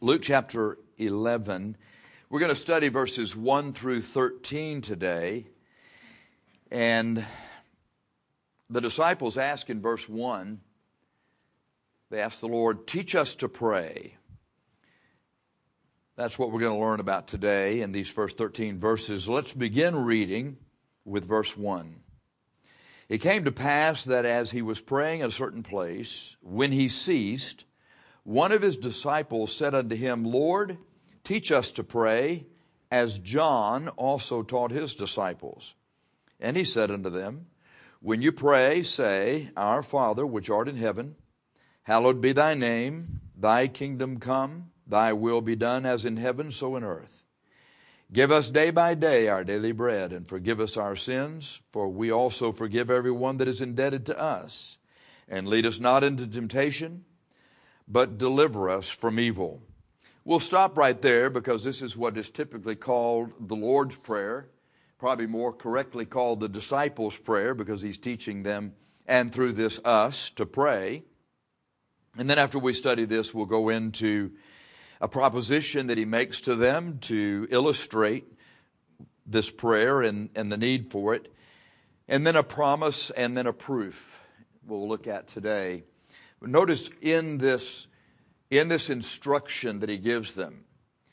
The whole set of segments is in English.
Luke chapter 11. We're going to study verses 1 through 13 today. And the disciples ask in verse 1, they ask the Lord, teach us to pray. That's what we're going to learn about today in these first 13 verses. Let's begin reading with verse 1. It came to pass that as he was praying at a certain place, when he ceased, one of his disciples said unto him, Lord, teach us to pray, as John also taught his disciples. And he said unto them, when you pray, say, Our Father, which art in heaven, hallowed be thy name, thy kingdom come, thy will be done as in heaven, so in earth. Give us day by day our daily bread, and forgive us our sins, for we also forgive everyone that is indebted to us. And lead us not into temptation, but deliver us from evil. We'll stop right there because this is what is typically called the Lord's Prayer, probably more correctly called the disciples' prayer because he's teaching them and through this us to pray. And then after we study this, we'll go into a proposition that he makes to them to illustrate this prayer and the need for it. And then a promise and then a proof we'll look at today. Notice in this instruction that he gives them,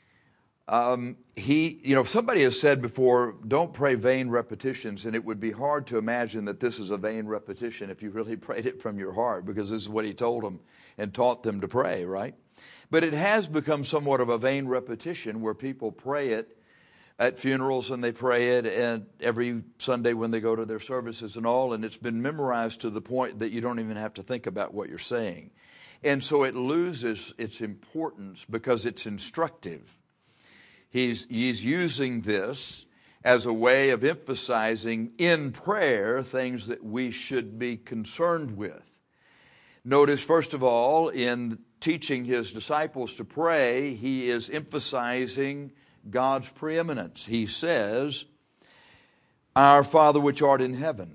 somebody has said before, don't pray vain repetitions, and it would be hard to imagine that this is a vain repetition if you really prayed it from your heart, because this is what he told them and taught them to pray, right? But it has become somewhat of a vain repetition where people pray it at funerals and they pray it and every Sunday when they go to their services and all, and it's been memorized to the point that you don't even have to think about what you're saying. And so it loses its importance because it's instructive. He's using this as a way of emphasizing in prayer things that we should be concerned with. Notice, first of all, in teaching his disciples to pray, he is emphasizing God's preeminence. He says, Our Father which art in heaven.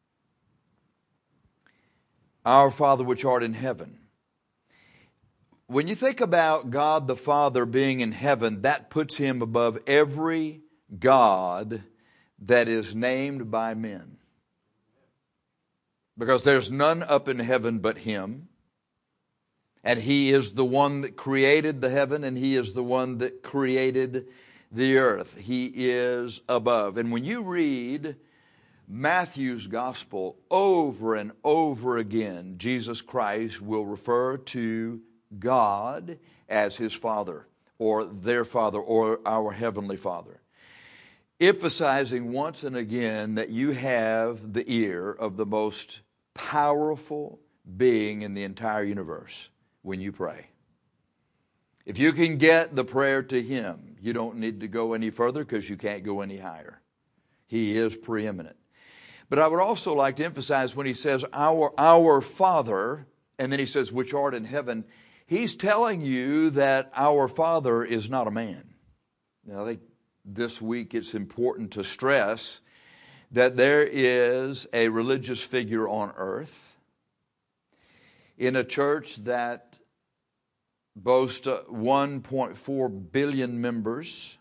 Our Father which art in heaven. When you think about God the Father being in heaven, that puts him above every God that is named by men. Because there's none up in heaven but him. And he is the one that created the heaven, and he is the one that created the earth. He is above. And when you read Matthew's gospel over and over again, Jesus Christ will refer to God as his Father, or their Father, or our Heavenly Father, emphasizing once and again that you have the ear of the most powerful being in the entire universe when you pray. If you can get the prayer to him, you don't need to go any further because you can't go any higher. He is preeminent. But I would also like to emphasize when he says our Father, and then he says which art in heaven, he's telling you that our Father is not a man. Now, I think this week it's important to stress that there is a religious figure on earth in a church that boasts 1.4 billion members.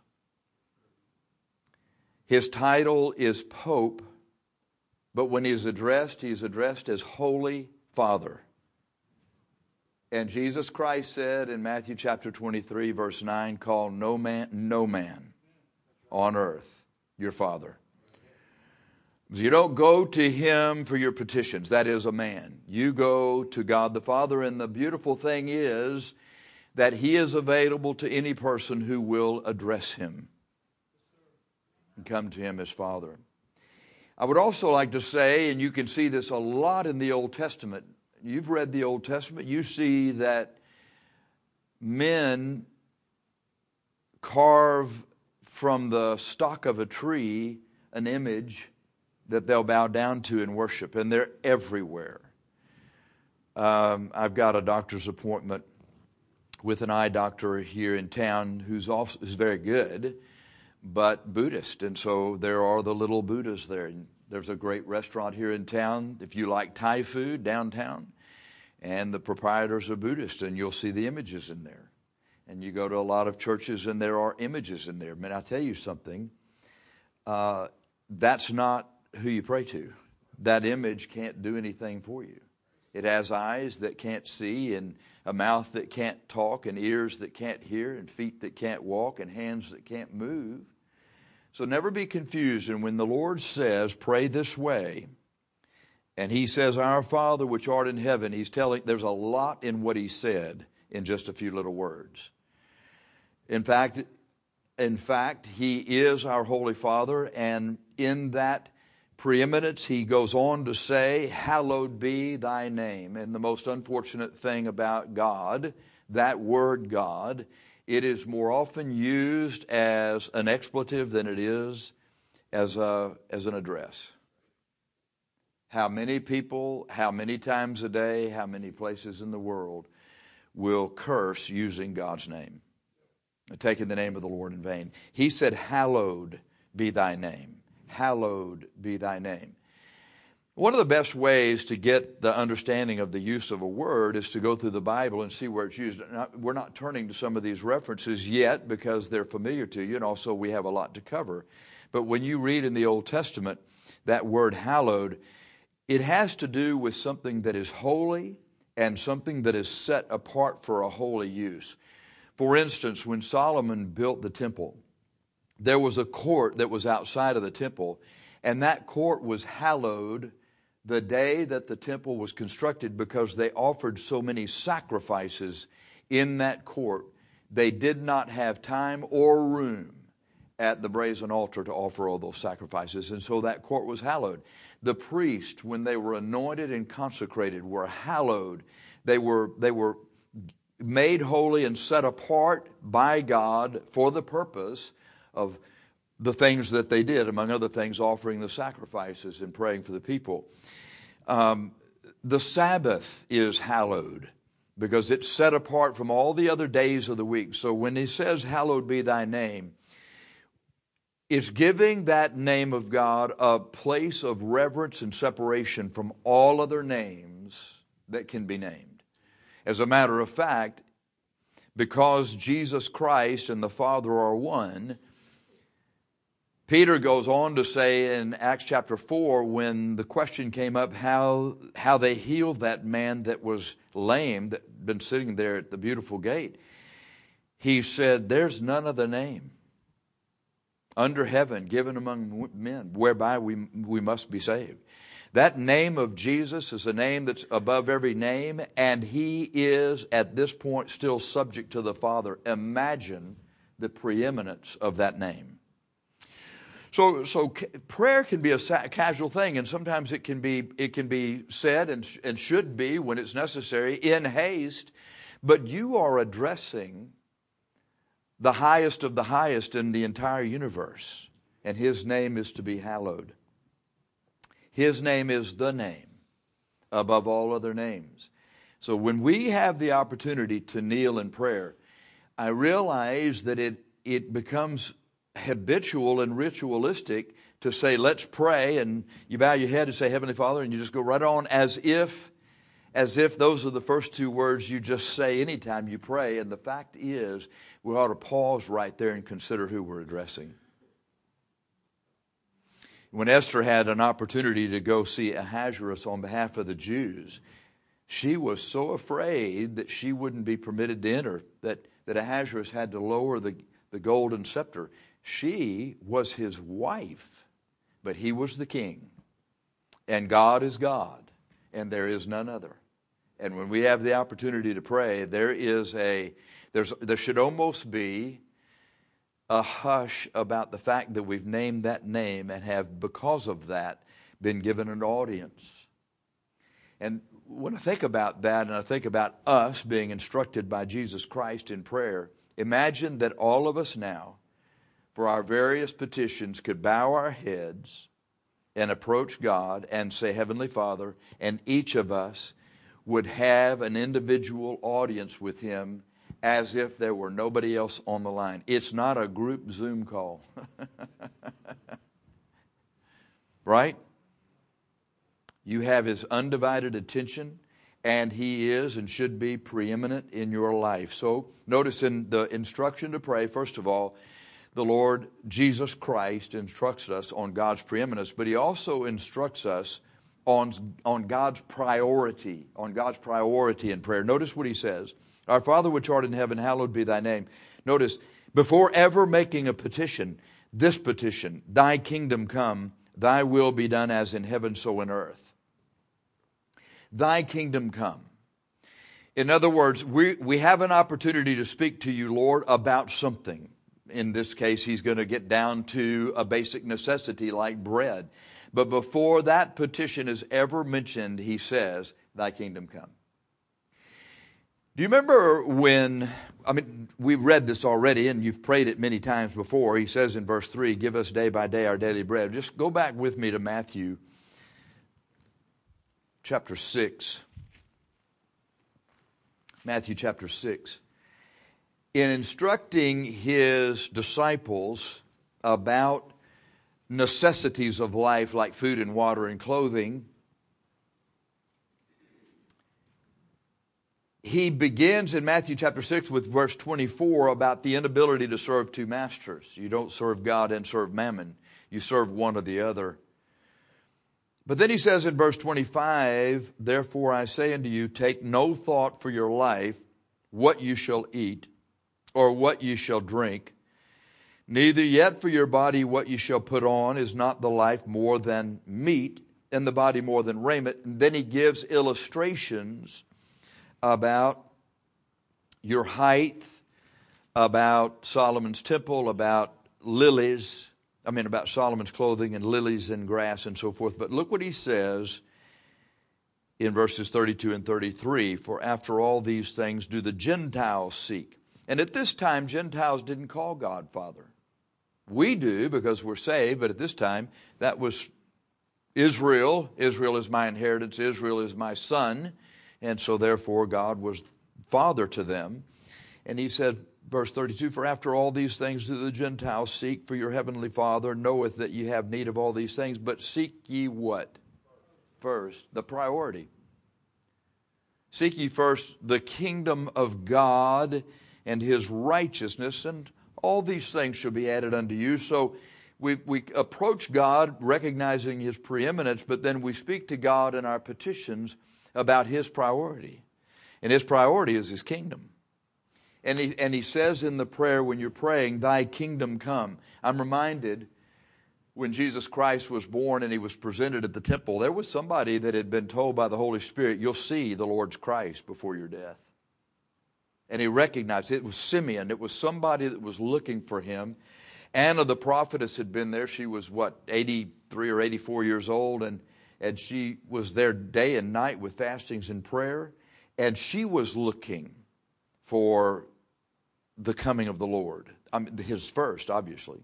His title is Pope, but when he's addressed as Holy Father. And Jesus Christ said in Matthew chapter 23, verse 9, call no man on earth your Father. You don't go to him for your petitions. That is a man. You go to God the Father, and the beautiful thing is that he is available to any person who will address him and come to him as Father. I would also like to say, and you can see this a lot in the Old Testament. You've read the Old Testament. You see that men carve from the stalk of a tree an image that they'll bow down to and worship, and they're everywhere. I've got a doctor's appointment with an eye doctor here in town who's very good, but Buddhist, and so there are the little Buddhas there. There's a great restaurant here in town, if you like Thai food, downtown, and the proprietors are Buddhist, and you'll see the images in there. And you go to a lot of churches and there are images in there. Man, I'll tell you something. That's not who you pray to. That image can't do anything for you. It has eyes that can't see, and a mouth that can't talk, and ears that can't hear, and feet that can't walk, and hands that can't move. So never be confused. And when the Lord says, pray this way, and He says, Our Father which art in heaven, He's telling, there's a lot in what He said in just a few little words. In fact, He is our Holy Father, and in that preeminence, He goes on to say, hallowed be thy name. And the most unfortunate thing about God, that word God, it is more often used as an expletive than it is as an address. How many people, how many times a day, how many places in the world will curse using God's name, taking the name of the Lord in vain? He said, hallowed be thy name. Hallowed be thy name. One of the best ways to get the understanding of the use of a word is to go through the Bible and see where it's used. We're not turning to some of these references yet because they're familiar to you, and also we have a lot to cover. But when you read in the Old Testament that word hallowed, it has to do with something that is holy and something that is set apart for a holy use. For instance, when Solomon built the temple, there was a court that was outside of the temple, and that court was hallowed the day that the temple was constructed because they offered so many sacrifices in that court. They did not have time or room at the brazen altar to offer all those sacrifices, and so that court was hallowed. The priests, when they were anointed and consecrated, were hallowed. They were made holy and set apart by God for the purpose of the things that they did, among other things, offering the sacrifices and praying for the people. The Sabbath is hallowed because it's set apart from all the other days of the week. So when He says, hallowed be thy name, it's giving that name of God a place of reverence and separation from all other names that can be named. As a matter of fact, because Jesus Christ and the Father are one, Peter goes on to say in Acts chapter 4, when the question came up how they healed that man that was lame, that had been sitting there at the beautiful gate, he said, there's none other name under heaven given among men whereby we must be saved. That name of Jesus is a name that's above every name, and He is at this point still subject to the Father. Imagine the preeminence of that name. So prayer can be a casual thing, and sometimes it can be said and should be when it's necessary in haste. But you are addressing the highest of the highest in the entire universe, and His name is to be hallowed. His name is the name above all other names. So when we have the opportunity to kneel in prayer, I realize that it becomes habitual and ritualistic to say, let's pray, and you bow your head and say, Heavenly Father, and you just go right on as if those are the first two words you just say anytime you pray. And the fact is, we ought to pause right there and consider who we're addressing. When Esther had an opportunity to go see Ahasuerus on behalf of the Jews, she was so afraid that she wouldn't be permitted to enter, that Ahasuerus had to lower the golden scepter. She was his wife, but he was the king. And God is God, and there is none other. And when we have the opportunity to pray, there should almost be a hush about the fact that we've named that name and have, because of that, been given an audience. And when I think about that, and I think about us being instructed by Jesus Christ in prayer, imagine that all of us now, for our various petitions, could bow our heads and approach God and say, Heavenly Father, and each of us would have an individual audience with Him as if there were nobody else on the line. It's not a group Zoom call. Right? You have His undivided attention, and He is and should be preeminent in your life. So notice in the instruction to pray, first of all, the Lord Jesus Christ instructs us on God's preeminence, but He also instructs us on God's priority, in prayer. Notice what He says. Our Father which art in heaven, hallowed be Thy name. Notice, before ever making a petition, this petition, Thy kingdom come, Thy will be done as in heaven so in earth. Thy kingdom come. In other words, we have an opportunity to speak to you, Lord, about something. In this case, He's going to get down to a basic necessity like bread. But before that petition is ever mentioned, He says, Thy kingdom come. Do you remember we've read this already and you've prayed it many times before. He says in verse 3, give us day by day our daily bread. Just go back with me to Matthew chapter 6. Matthew chapter 6. In instructing His disciples about necessities of life like food and water and clothing, He begins in Matthew chapter 6 with verse 24 about the inability to serve two masters. You don't serve God and serve mammon. You serve one or the other. But then He says in verse 25, therefore I say unto you, take no thought for your life, what you shall eat, or what you shall drink, neither yet for your body what you shall put on. Is not the life more than meat, and the body more than raiment? And then He gives illustrations about your height, about Solomon's temple, about about Solomon's clothing and lilies and grass and so forth. But look what He says in verses 32 and 33. For after all these things do the Gentiles seek. And at this time, Gentiles didn't call God Father. We do because we're saved, but at this time, that was Israel. Israel is my inheritance. Israel is my son. And so therefore God was Father to them. And He said, verse 32, for after all these things do the Gentiles seek, for your heavenly Father knoweth that ye have need of all these things. But seek ye what? First, the priority. Seek ye first the kingdom of God and His righteousness, and all these things shall be added unto you. So we approach God recognizing His preeminence, but then we speak to God in our petitions about His priority. And His priority is His kingdom. And he says in the prayer when you're praying, Thy kingdom come. I'm reminded when Jesus Christ was born and He was presented at the temple, there was somebody that had been told by the Holy Spirit, you'll see the Lord's Christ before your death. And he recognized it was Simeon. It was somebody that was looking for Him. Anna the prophetess had been there. She was 83 or 84 years old, and she was there day and night with fastings and prayer. And she was looking for the coming of the Lord. His first, obviously.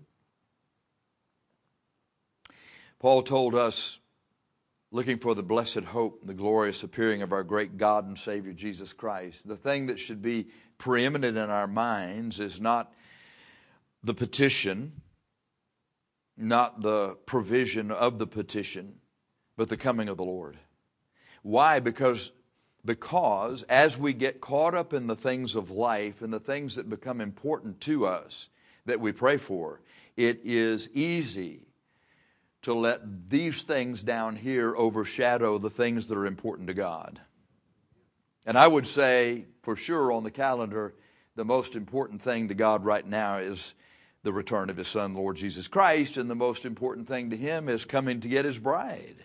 Paul told us, looking for the blessed hope, the glorious appearing of our great God and Savior Jesus Christ. The thing that should be preeminent in our minds is not the petition, not the provision of the petition, but the coming of the Lord. Why? Because as we get caught up in the things of life and the things that become important to us that we pray for, it is easy to let these things down here overshadow the things that are important to God. And I would say, for sure, on the calendar, the most important thing to God right now is the return of His Son, Lord Jesus Christ, and the most important thing to Him is coming to get His bride.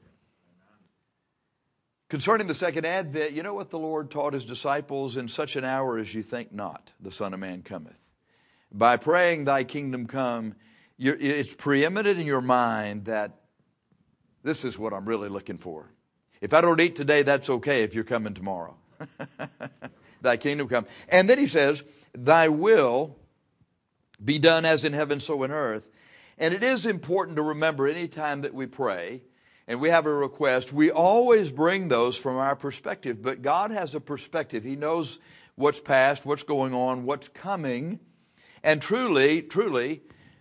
Concerning the second advent, you know what the Lord taught His disciples? In such an hour as you think not, the Son of Man cometh. By praying, Thy kingdom come, it's preeminent in your mind that this is what I'm really looking for. If I don't eat today, that's okay if you're coming tomorrow. Thy kingdom come. And then He says, Thy will be done as in heaven, so in earth. And it is important to remember any time that we pray and we have a request, we always bring those from our perspective. But God has a perspective. He knows what's past, what's going on, what's coming. And truly,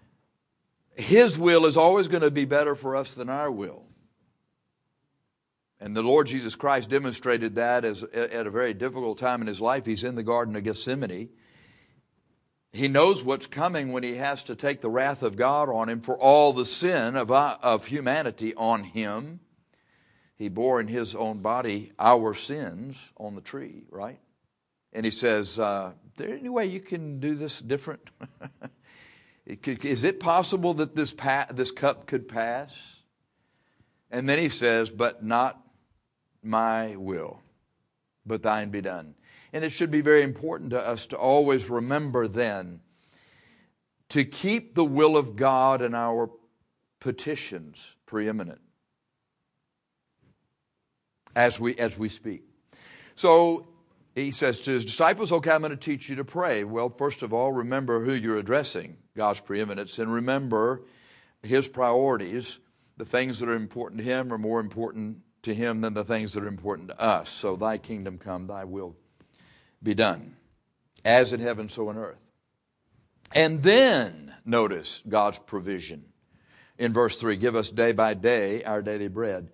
His will is always going to be better for us than our will. And the Lord Jesus Christ demonstrated that at a very difficult time in his life. He's in the Garden of Gethsemane. He knows what's coming when he has to take the wrath of God on him for all the sin of humanity on him. He bore in his own body our sins on the tree, right? And he says, is there any way you can do this different? Is it possible that this cup could pass? And then he says, but not my will, but thine be done. And it should be very important to us to always remember then to keep the will of God and our petitions preeminent as we speak. So he says to his disciples, okay, I'm going to teach you to pray. Well, first of all, remember who you're addressing, God's preeminence, and remember his priorities. The things that are important to him are more important to him than the things that are important to us. So thy kingdom come, thy will be done, as in heaven, so on earth. And then, notice God's provision. In verse 3, give us day by day our daily bread.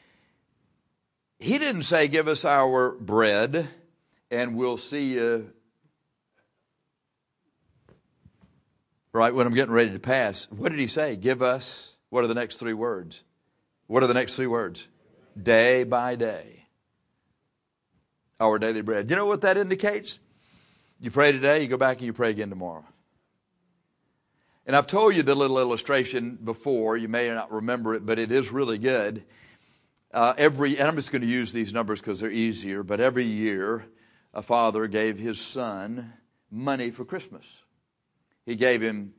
He didn't say, give us our bread and we'll see you right when I'm getting ready to pass. What did he say? Give us, what are the next three words? What are the next three words? Day by day. Our daily bread. You know what that indicates? You pray today, you go back and you pray again tomorrow. And I've told you the little illustration before. You may not remember it, but it is really good. And I'm just going to use these numbers because they're easier, but every year a father gave his son money for Christmas. He gave him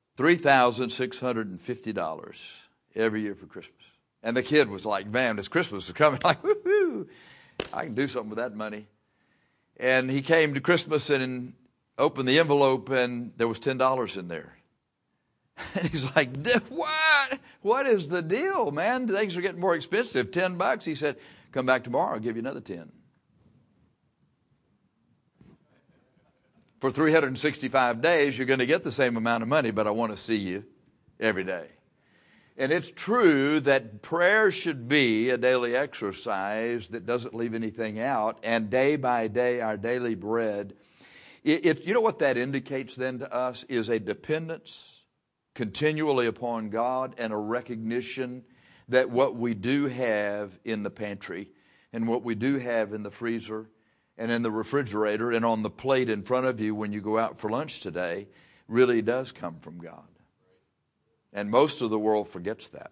$3,650 every year for Christmas. And the kid was like, man, this Christmas is coming. Like, woohoo, I can do something with that money. And he came to Christmas and opened the envelope and there was $10 in there. And he's like, what? What is the deal, man? Things are getting more expensive. $10. He said, come back tomorrow, I'll give you another 10. For 365 days, you're going to get the same amount of money, but I want to see you every day. And it's true that prayer should be a daily exercise that doesn't leave anything out. And day by day, our daily bread, you know what that indicates then to us is a dependence continually upon God and a recognition that what we do have in the pantry and what we do have in the freezer and in the refrigerator and on the plate in front of you when you go out for lunch today really does come from God. And most of the world forgets that.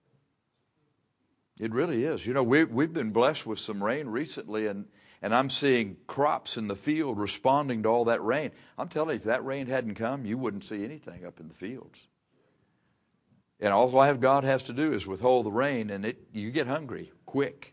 It really is. You know, we've been blessed with some rain recently, and I'm seeing crops in the field responding to all that rain. I'm telling you, if that rain hadn't come, you wouldn't see anything up in the fields. And all God has to do is withhold the rain, and you get hungry quick.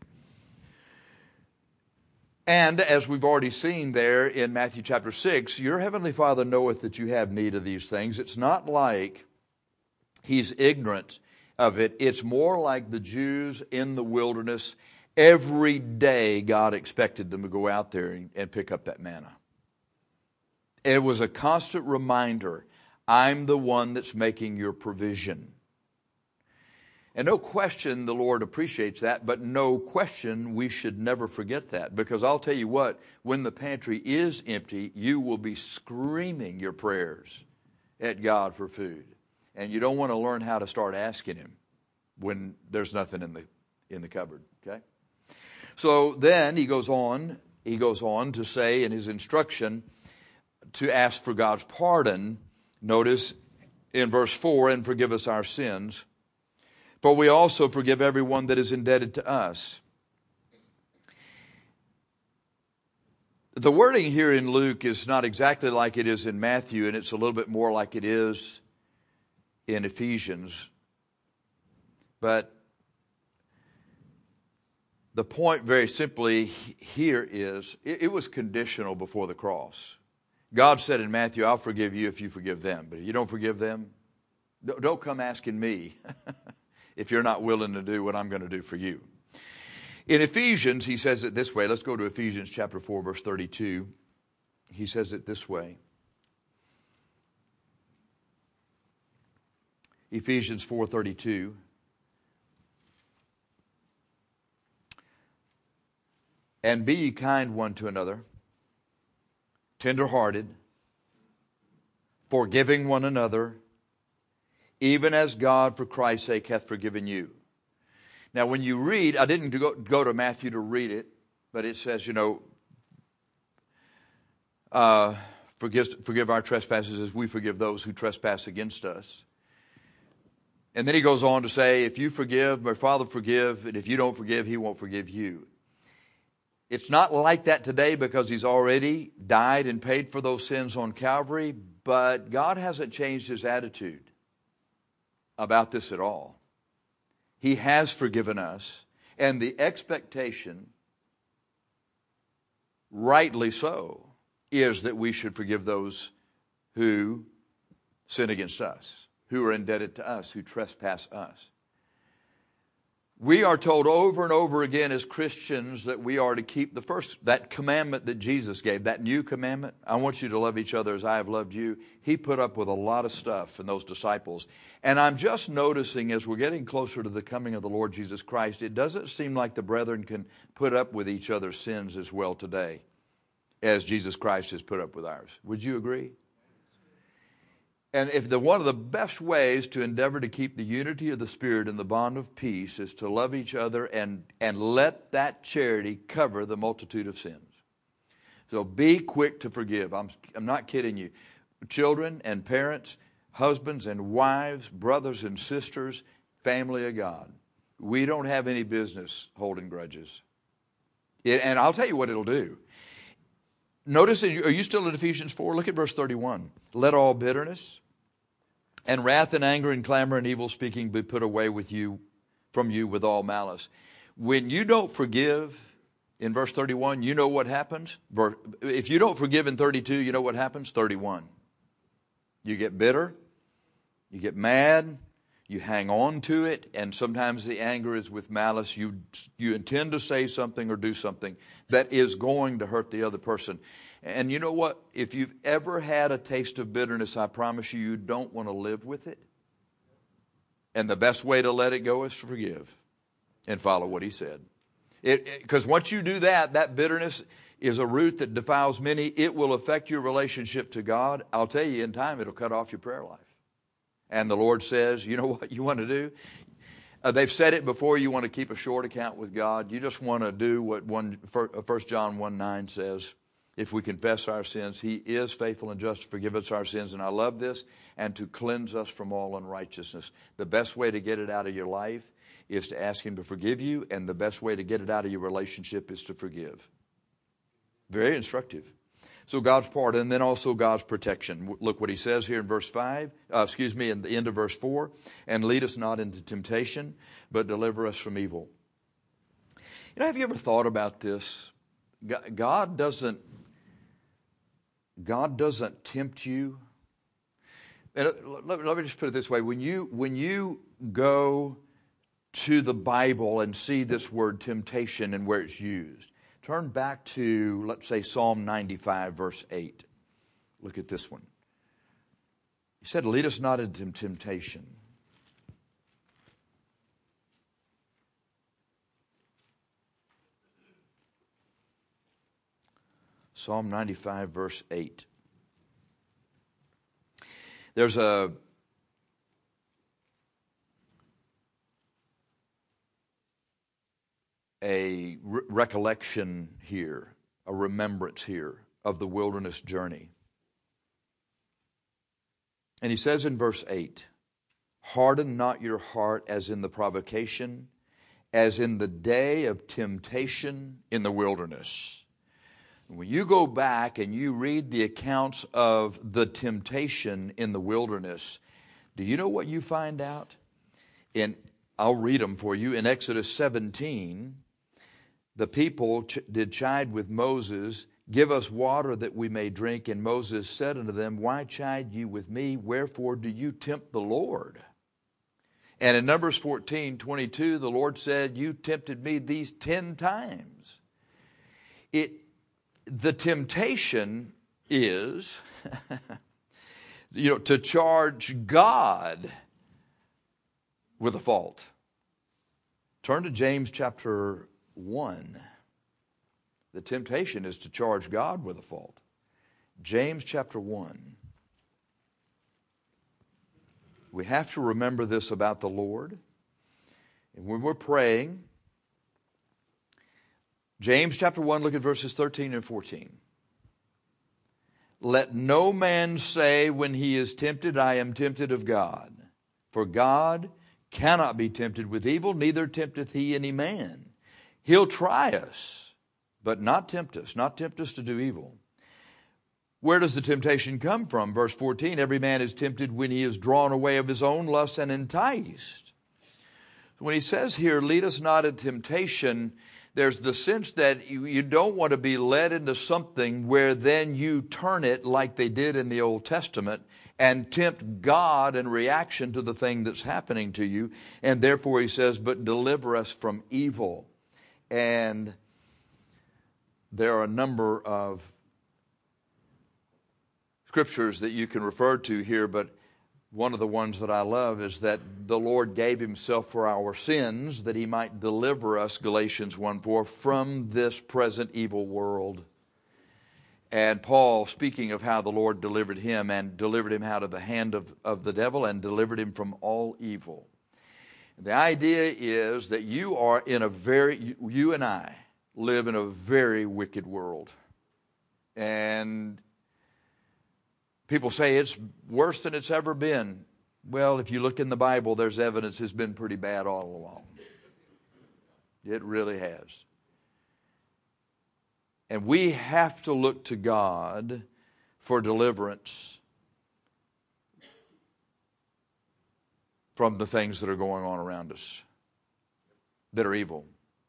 And as we've already seen there in Matthew chapter 6, your heavenly Father knoweth that you have need of these things. It's not like He's ignorant of it. It's more like the Jews in the wilderness. Every day God expected them to go out there and pick up that manna. It was a constant reminder, I'm the one that's making your provision. And no question the Lord appreciates that, but no question we should never forget that. Because I'll tell you what, when the pantry is empty, you will be screaming your prayers at God for food. And you don't want to learn how to start asking Him when there's nothing in the cupboard, okay? So then he goes on to say in his instruction to ask for God's pardon. Notice in verse 4, and forgive us our sins, for we also forgive everyone that is indebted to us. The wording here in Luke is not exactly like it is in Matthew, and it's a little bit more like it is in Ephesians. But the point very simply here is, it was conditional before the cross. God said in Matthew, I'll forgive you if you forgive them. But if you don't forgive them, don't come asking me if you're not willing to do what I'm going to do for you. In Ephesians, he says it this way. Let's go to Ephesians chapter 4, verse 32. He says it this way. Ephesians 4:32. And be ye kind one to another, tender-hearted, forgiving one another, even as God for Christ's sake hath forgiven you. Now when you read, I didn't go to Matthew to read it, but it says, forgive our trespasses as we forgive those who trespass against us. And then he goes on to say, if you forgive, my Father forgive, and if you don't forgive, he won't forgive you. It's not like that today because he's already died and paid for those sins on Calvary, but God hasn't changed his attitude about this at all. He has forgiven us, and the expectation, rightly so, is that we should forgive those who sin against us, who are indebted to us, who trespass us. We are told over and over again as Christians that we are to keep that commandment that Jesus gave, that new commandment. I want you to love each other as I have loved you. He put up with a lot of stuff in those disciples. And I'm just noticing as we're getting closer to the coming of the Lord Jesus Christ, it doesn't seem like the brethren can put up with each other's sins as well today as Jesus Christ has put up with ours. Would you agree? And one of the best ways to endeavor to keep the unity of the Spirit and the bond of peace is to love each other and let that charity cover the multitude of sins. So be quick to forgive. I'm not kidding you. Children and parents, husbands and wives, brothers and sisters, family of God. We don't have any business holding grudges. And I'll tell you what it'll do. Notice, are you still in Ephesians 4? Look at verse 31. Let all bitterness and wrath and anger and clamor and evil speaking be put away from you with all malice. When you don't forgive, in verse 31, you know what happens? If you don't forgive in 32, you know what happens? 31. You get bitter, you get mad, you hang on to it, and sometimes the anger is with malice. You intend to say something or do something that is going to hurt the other person. And you know what? If you've ever had a taste of bitterness, I promise you don't want to live with it. And the best way to let it go is to forgive and follow what he said. Because once you do that, that bitterness is a root that defiles many. It will affect your relationship to God. I'll tell you, in time, it'll cut off your prayer life. And the Lord says, you know what you want to do? They've said it before, you want to keep a short account with God. You just want to do what 1 John 1:9 says. If we confess our sins, he is faithful and just to forgive us our sins. And I love this. And to cleanse us from all unrighteousness. The best way to get it out of your life is to ask him to forgive you. And the best way to get it out of your relationship is to forgive. Very instructive. So God's part, and then also God's protection. Look what he says here in verse 5, in the end of verse 4. And lead us not into temptation, but deliver us from evil. Have you ever thought about this? God doesn't tempt you. And let me just put it this way. When you go to the Bible and see this word temptation and where it's used, turn back to, let's say, Psalm 95, verse 8. Look at this one. He said, lead us not into temptation. Psalm 95, verse 8. There's a recollection here, a remembrance here of the wilderness journey. And he says in verse 8, harden not your heart as in the provocation, as in the day of temptation in the wilderness. When you go back and you read the accounts of the temptation in the wilderness, do you know what you find out? I'll read them for you. In Exodus 17, the people did chide with Moses, give us water that we may drink. And Moses said unto them, why chide you with me? Wherefore do you tempt the Lord? And in Numbers 14:22, the Lord said, you tempted me these 10 times. The temptation is, to charge God with a fault. Turn to James chapter 1. The temptation is to charge God with a fault. James chapter 1. We have to remember this about the Lord. And when we're praying, James chapter 1, look at verses 13 and 14. Let no man say when he is tempted, I am tempted of God. For God cannot be tempted with evil, neither tempteth he any man. He'll try us, but not tempt us to do evil. Where does the temptation come from? Verse 14, every man is tempted when he is drawn away of his own lust and enticed. When he says here, lead us not into temptation, there's the sense that you don't want to be led into something where then you turn it like they did in the Old Testament and tempt God in reaction to the thing that's happening to you. And therefore he says, but deliver us from evil. And there are a number of scriptures that you can refer to here, but one of the ones that I love is that the Lord gave himself for our sins that he might deliver us, Galatians 1:4, from this present evil world. And Paul, speaking of how the Lord delivered him and delivered him out of the hand of the devil and delivered him from all evil. The idea is that you and I live in a very wicked world. And people say it's worse than it's ever been. Well, if you look in the Bible, there's evidence it's been pretty bad all along. It really has. And we have to look to God for deliverance from the things that are going on around us that are evil.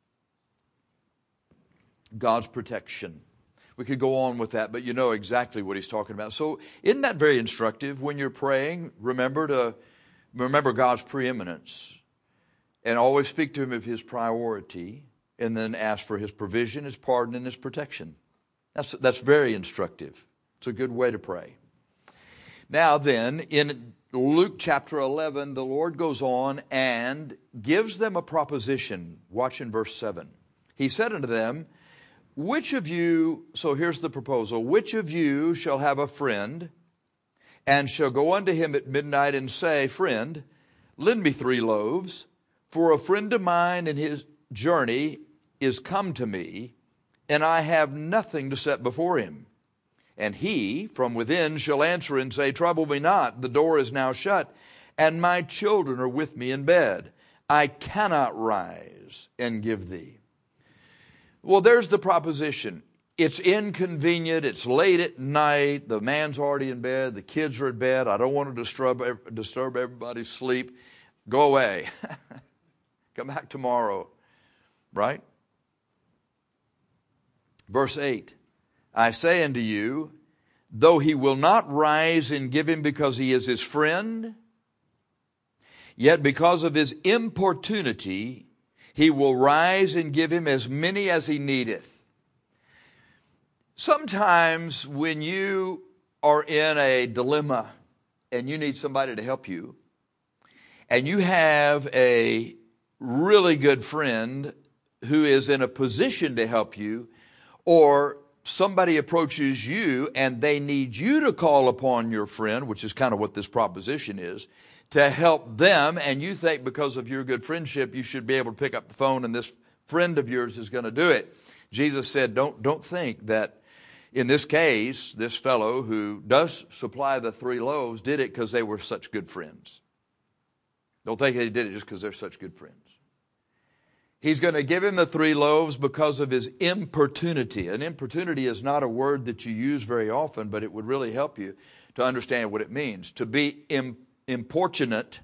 God's protection. We could go on with that, but you know exactly what he's talking about. So isn't that very instructive? When you're praying, remember God's preeminence and always speak to him of his priority and then ask for his provision, his pardon, and his protection. That's very instructive. It's a good way to pray. Now then, in Luke chapter 11, the Lord goes on and gives them a proposition. Watch in verse 7. He said unto them, which of you, so here's the proposal, which of you shall have a friend and shall go unto him at midnight and say, friend, lend me 3 loaves, for a friend of mine in his journey is come to me, and I have nothing to set before him. And he from within shall answer and say, trouble me not, the door is now shut, and my children are with me in bed. I cannot rise and give thee. Well, there's the proposition. It's inconvenient. It's late at night. The man's already in bed. The kids are in bed. I don't want to disturb everybody's sleep. Go away. Come back tomorrow. Right? Verse 8. I say unto you, though he will not rise and give him because he is his friend, yet because of his importunity, he will rise and give him as many as he needeth. Sometimes when you are in a dilemma and you need somebody to help you, and you have a really good friend who is in a position to help you, or somebody approaches you and they need you to call upon your friend, which is kind of what this proposition is, to help them, and you think because of your good friendship you should be able to pick up the phone and this friend of yours is going to do it. Jesus said, don't think that in this case, this fellow who does supply the 3 loaves did it because they were such good friends. Don't think they did it just because they're such good friends. He's going to give him the 3 loaves because of his importunity. And importunity is not a word that you use very often, but it would really help you to understand what it means. To be importunate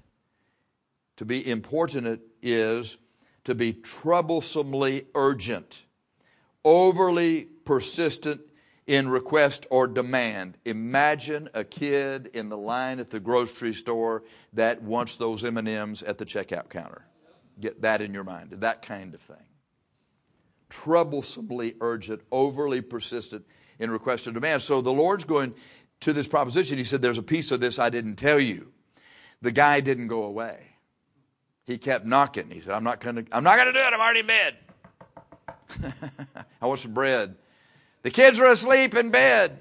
is to be troublesomely urgent, overly persistent in request or demand. Imagine a kid in the line at the grocery store that wants those M&Ms at the checkout counter. Get that in your mind, that kind of thing. Troublesomely urgent, overly persistent in request or demand. So the Lord's going to this proposition. He said, there's a piece of this I didn't tell you. The guy didn't go away. He kept knocking. He said, I'm not going to do it. I'm already in bed. I want some bread. The kids are asleep in bed.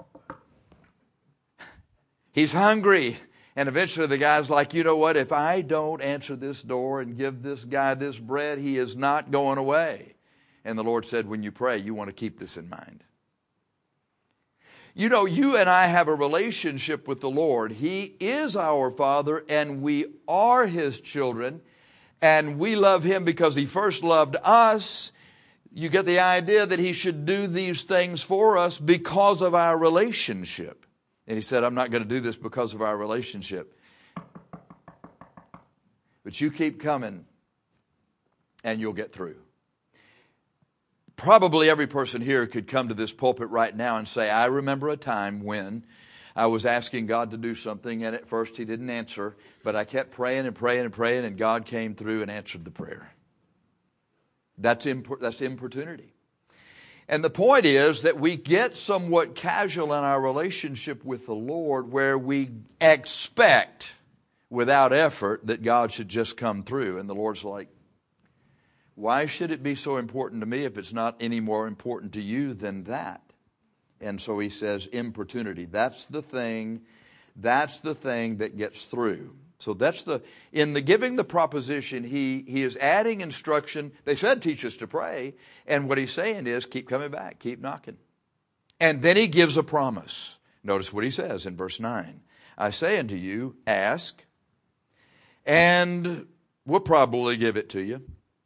He's hungry. And eventually the guy's like, you know what? If I don't answer this door and give this guy this bread, he is not going away. And the Lord said, when you pray, you want to keep this in mind. You know, you and I have a relationship with the Lord. He is our Father, and we are His children. And we love Him because He first loved us. You get the idea that He should do these things for us because of our relationship. And He said, I'm not going to do this because of our relationship. But you keep coming and you'll get through. Probably every person here could come to this pulpit right now and say, I remember a time when I was asking God to do something, and at first He didn't answer, but I kept praying and praying and praying, and God came through and answered the prayer. That's importunity. And the point is that we get somewhat casual in our relationship with the Lord, where we expect without effort that God should just come through. And the Lord's like, why should it be so important to me if it's not any more important to you than that? And so He says importunity. That's the thing that gets through. So in the giving the proposition, he is adding instruction. They said teach us to pray. And what He's saying is keep coming back, keep knocking. And then He gives a promise. Notice what He says in verse 9. I say unto you, ask, and we'll probably give it to you.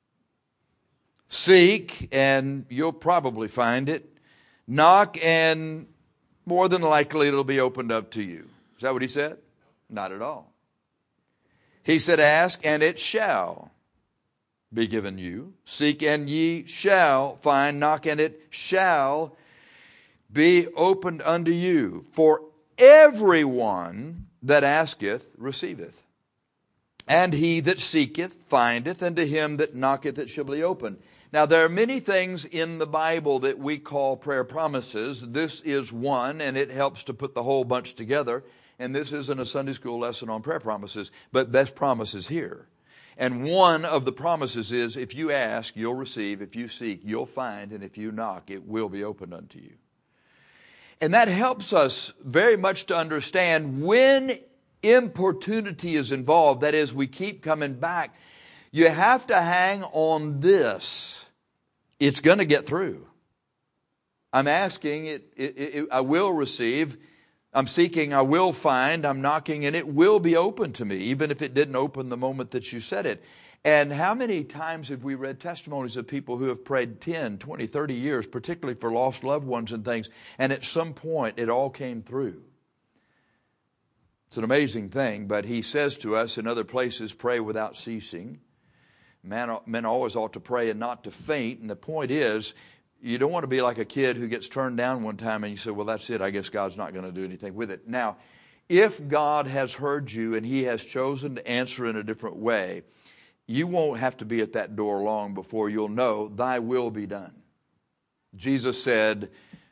Seek, and you'll probably find it. Knock, and more than likely it'll be opened up to you. Is that what He said? Not at all. He said, ask, and it shall be given you. Seek, and ye shall find. Knock, and it shall be opened unto you. For everyone that asketh receiveth. And he that seeketh findeth, and to him that knocketh it shall be opened. Now, there are many things in the Bible that we call prayer promises. This is one, and it helps to put the whole bunch together. And this isn't a Sunday school lesson on prayer promises, but best promises here. And one of the promises is, if you ask, you'll receive. If you seek, you'll find. And if you knock, it will be opened unto you. And that helps us very much to understand when importunity is involved, that is, we keep coming back, you have to hang on this. It's going to get through. I'm asking, I will receive. I'm seeking, I will find. I'm knocking, and it will be open to me, even if it didn't open the moment that you said it. And how many times have we read testimonies of people who have prayed 10, 20, 30 years, particularly for lost loved ones and things, and at some point it all came through? It's an amazing thing, but He says to us in other places, pray without ceasing. Men always ought to pray and not to faint. And the point is, you don't want to be like a kid who gets turned down one time and you say, well, that's it. I guess God's not going to do anything with it. Now, if God has heard you and He has chosen to answer in a different way, you won't have to be at that door long before you'll know, thy will be done. Jesus said,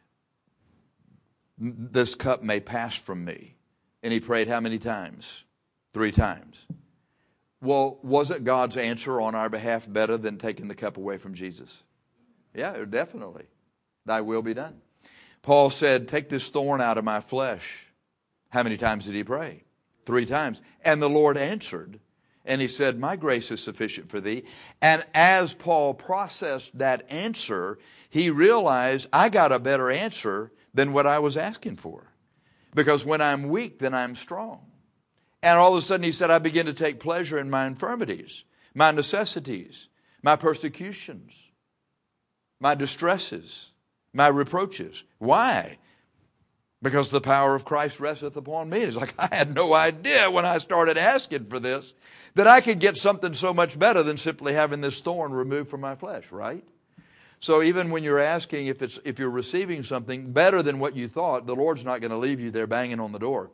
this cup may pass from me. And He prayed how many times? 3 times. Well, wasn't God's answer on our behalf better than taking the cup away from Jesus? Yeah, definitely. Thy will be done. Paul said, take this thorn out of my flesh. How many times did he pray? 3 times. And the Lord answered. And He said, my grace is sufficient for thee. And as Paul processed that answer, he realized, I got a better answer than what I was asking for. Because when I'm weak, then I'm strong. And all of a sudden he said, I begin to take pleasure in my infirmities, my necessities, my persecutions, my distresses, my reproaches. Why? Because the power of Christ resteth upon me. It's like, I had no idea when I started asking for this that I could get something so much better than simply having this thorn removed from my flesh, right? So even when you're asking if you're receiving something better than what you thought, the Lord's not going to leave you there banging on the door.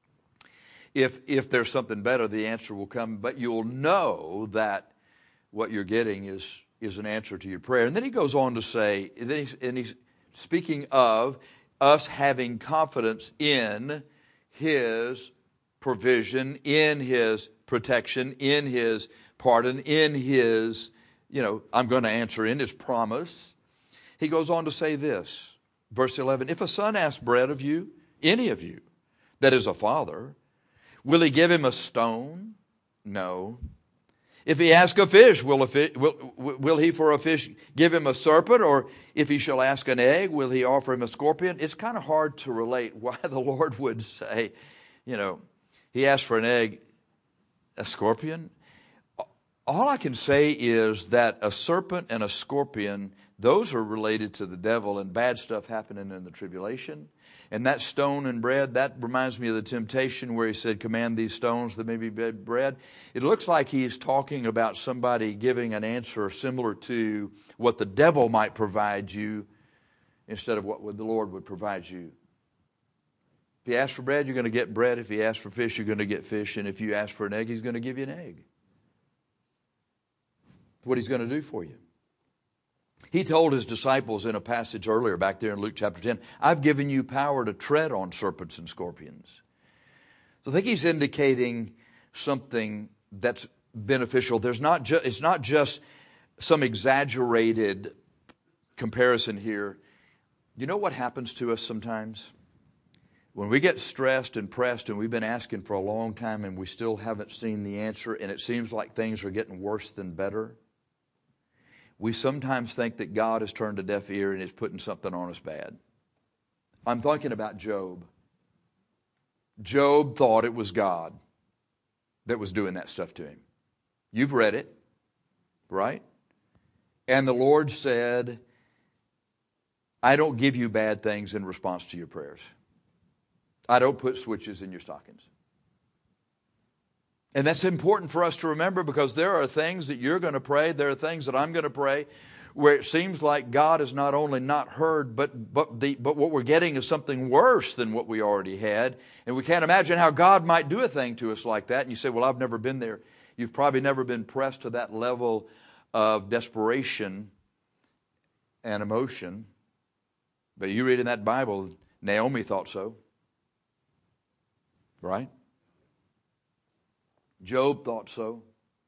If there's something better, the answer will come. But you'll know that what you're getting is an answer to your prayer. And then he goes on to say, and he's speaking of us having confidence in His provision, in His protection, in His pardon, in His I'm going to answer in His promise. He goes on to say this, verse 11, if a son asks bread of you, any of you, that is a father, will He give him a stone? No. If he ask a fish, will He for a fish give him a serpent? Or if he shall ask an egg, will He offer him a scorpion? It's kind of hard to relate why the Lord would say, He asked for an egg, a scorpion. All I can say is that a serpent and a scorpion, those are related to the devil and bad stuff happening in the tribulation. And that stone and bread, that reminds me of the temptation where He said, command these stones that may be bread. It looks like He's talking about somebody giving an answer similar to what the devil might provide you instead of what the Lord would provide you. If you ask for bread, you're going to get bread. If you ask for fish, you're going to get fish. And if you ask for an egg, He's going to give you an egg. What He's going to do for you. He told His disciples in a passage earlier back there in Luke chapter 10, I've given you power to tread on serpents and scorpions. So I think He's indicating something that's beneficial. It's not just some exaggerated comparison here. You know what happens to us sometimes? When we get stressed and pressed and we've been asking for a long time and we still haven't seen the answer and it seems like things are getting worse than better, we sometimes think that God has turned a deaf ear and is putting something on us bad. I'm thinking about Job. Job thought it was God that was doing that stuff to him. You've read it, right? And the Lord said, I don't give you bad things in response to your prayers. I don't put switches in your stockings. And that's important for us to remember because there are things that you're going to pray, there are things that I'm going to pray where it seems like God is not only not heard, but what we're getting is something worse than what we already had. And we can't imagine how God might do a thing to us like that. And you say, well, I've never been there. You've probably never been pressed to that level of desperation and emotion. But you read in that Bible, Naomi thought so. Right? Job thought so.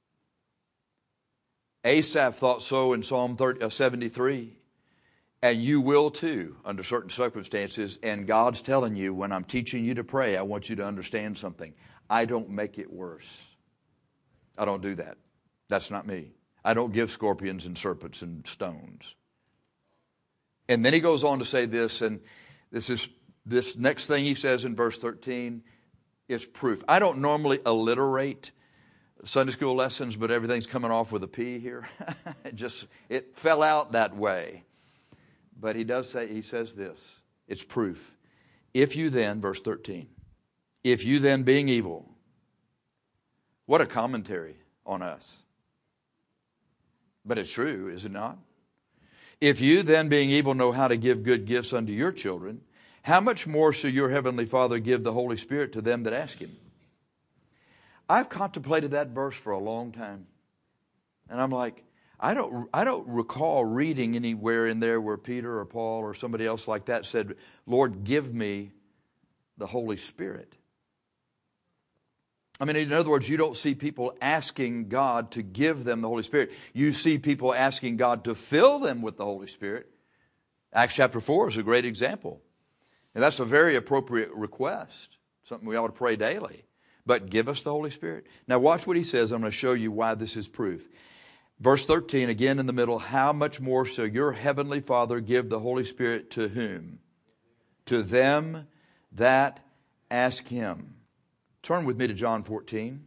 Asaph thought so in Psalm 73. And you will too, under certain circumstances. And God's telling you, when I'm teaching you to pray, I want you to understand something. I don't make it worse. I don't do that. That's not me. I don't give scorpions and serpents and stones. And then he goes on to say this, and this next thing he says in verse 13 is proof. I don't normally alliterate Sunday school lessons, but everything's coming off with a P here. It fell out that way. But he says this, it's proof. If you then, verse 13, if you then being evil, what a commentary on us. But it's true, is it not? If you then being evil know how to give good gifts unto your children, how much more shall your heavenly Father give the Holy Spirit to them that ask Him? I've contemplated that verse for a long time. And I'm like, I don't recall reading anywhere in there where Peter or Paul or somebody else like that said, Lord, give me the Holy Spirit. I mean, in other words, you don't see people asking God to give them the Holy Spirit. You see people asking God to fill them with the Holy Spirit. Acts chapter 4 is a great example. And that's a very appropriate request, something we ought to pray daily. But give us the Holy Spirit. Now watch what he says. I'm going to show you why this is proof. Verse 13, again in the middle, how much more shall your heavenly Father give the Holy Spirit to whom? To them that ask Him. Turn with me to John 14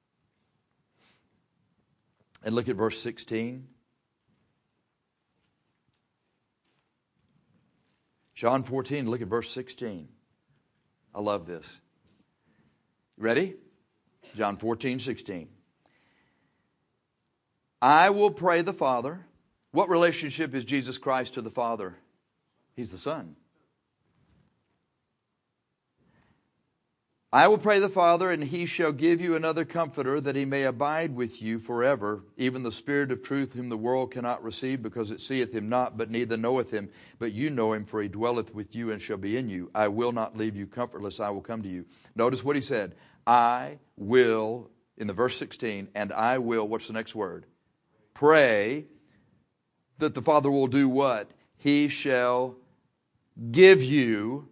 and look at verse 16. John 14, look at verse 16. I love this. Ready? John 14, 16. I will pray the Father. What relationship is Jesus Christ to the Father? He's the Son. I will pray the Father, and He shall give you another Comforter, that He may abide with you forever, even the Spirit of truth, whom the world cannot receive, because it seeth Him not, but neither knoweth Him. But you know Him, for He dwelleth with you and shall be in you. I will not leave you comfortless, I will come to you. Notice what He said. I will, in the verse 16, and I will, what's the next word? pray that the Father will do what? He shall give you,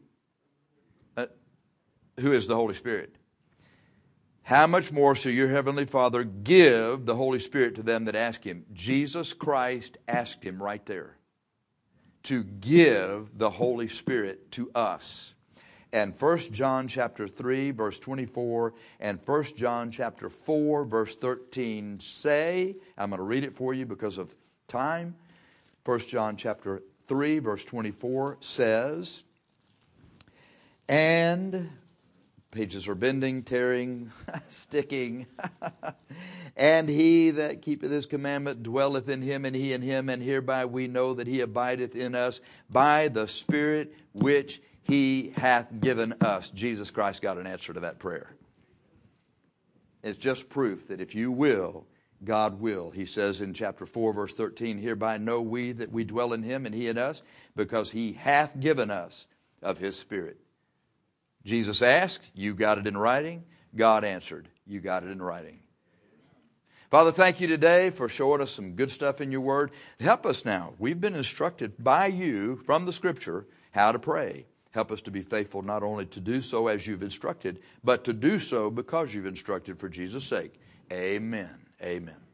who is the Holy Spirit. How much more shall your heavenly Father give the Holy Spirit to them that ask Him? Jesus Christ asked Him right there to give the Holy Spirit to us. And 1 John chapter 3 verse 24 and 1 John chapter 4 verse 13 say, I'm going to read it for you because of time. 1 John chapter 3 verse 24 says, and pages are bending, tearing, sticking. And he that keepeth his commandment dwelleth in him, and he in him. And hereby we know that he abideth in us by the Spirit which he hath given us. Jesus Christ got an answer to that prayer. It's just proof that if you will, God will. He says in chapter 4, verse 13, hereby know we that we dwell in him and he in us, because he hath given us of his Spirit. Jesus asked, you got it in writing. God answered, you got it in writing. Father, thank you today for showing us some good stuff in your word. Help us now. We've been instructed by you from the Scripture how to pray. Help us to be faithful not only to do so as you've instructed, but to do so because you've instructed for Jesus' sake. Amen. Amen.